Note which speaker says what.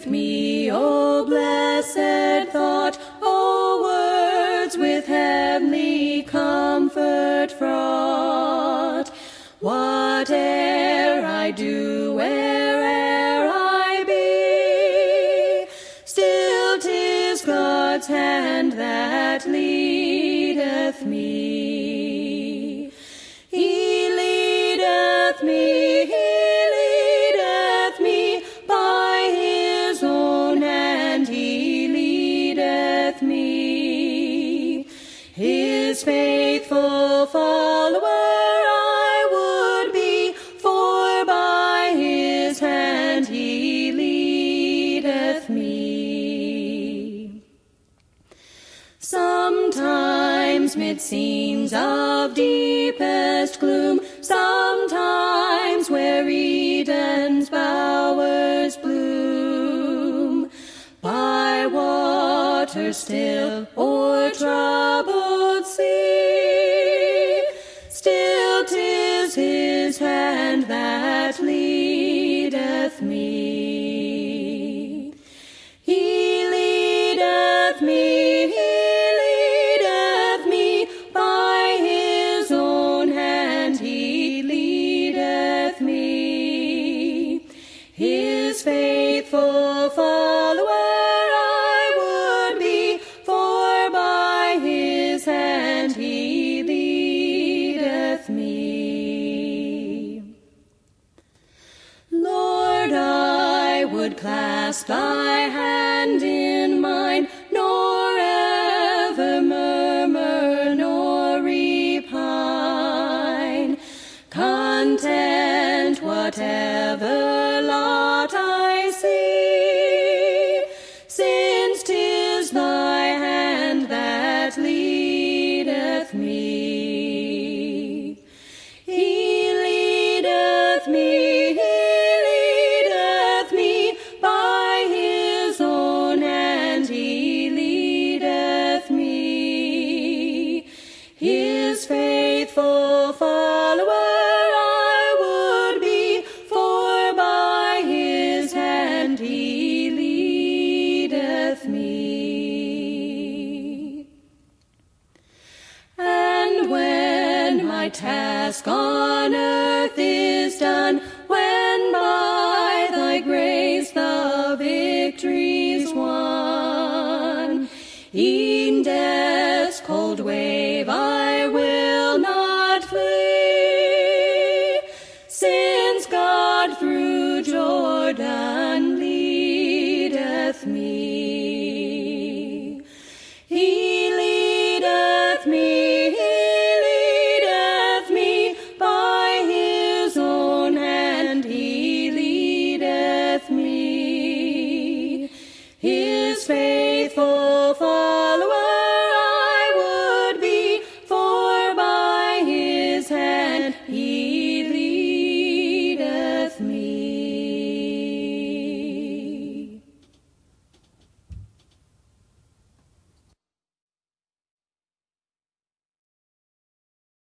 Speaker 1: with me, O blessed thought, O words with heavenly comfort fraught. Whate'er I do, where'er I be, still 'tis God's hand that leadeth me. He leadeth me, He leadeth me, by His own hand He leadeth me. His faithful follower I would be, for by His hand He leadeth me. Sometimes mid scenes of deepest gloom, sometimes where Eden's bowers bloom, by water still or troubled sea, still 'tis His hand that leadeth me. He leadeth me, He leadeth me, by His own hand He leadeth me. His faithful follower I would be, for by His hand He leadeth me. Lord, I would clasp Thy hand in mine, nor ever murmur nor repine, content whatever lot I see, since 'tis Thy hand that leadeth me. He leadeth me, He leadeth me, by His own hand He leadeth me. His faithful follower I would be, for by His hand He leadeth me. And when my task on earth is done, when by Thy grace the victory's won, e'en death's cold wave I will not flee, since God through Jordan leadeth me. He leadeth me,